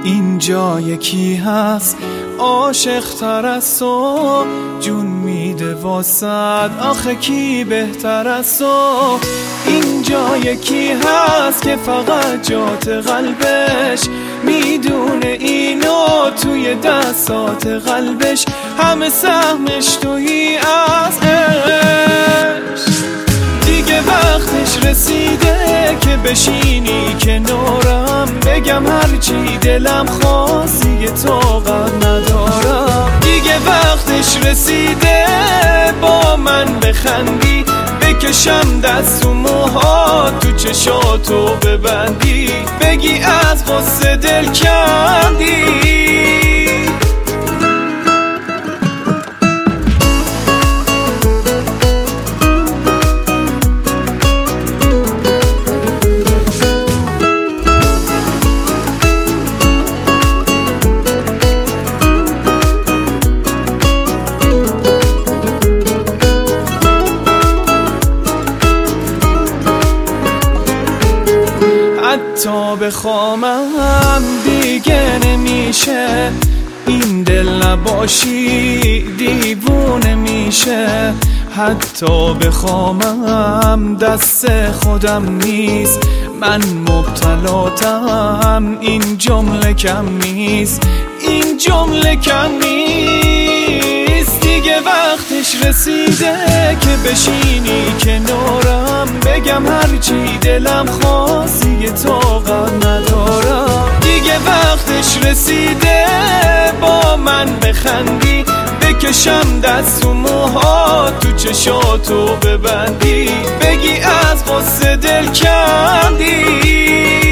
اینجا یکی هست عاشق تر از تو، جون میده واسد آخه کی بهتر از تو. اینجا یکی هست که فقط جات قلبش میدونه اینو، توی دستات قلبش همه سهمش تویی از عشق. دیگه وقتش رسیده که بشینی کنارم، بگم هرچی دلم خواست دیگه طاقت ندارم. دیگه وقتش رسیده با من بخندی، بکشم دست و موهات تو چشاتو ببندی، بگی از غصه دل کندی. حتی بخوامم دیگه نمیشه، این دل نباشی دیوونه میشه. حتی بخوامم دست خودم نیست، من مبتلاتم، این جمله کم نیست، این جمله کم نیست. دیگه وقتش رسیده که بشینی کنارم، بگم هرچی دلم خواست دیگه طاقت ندارم. دیگه وقتش رسیده با من بخندی، بکشم دست و موهات تو چشاتو ببندی، بگی از غصه دل کندی.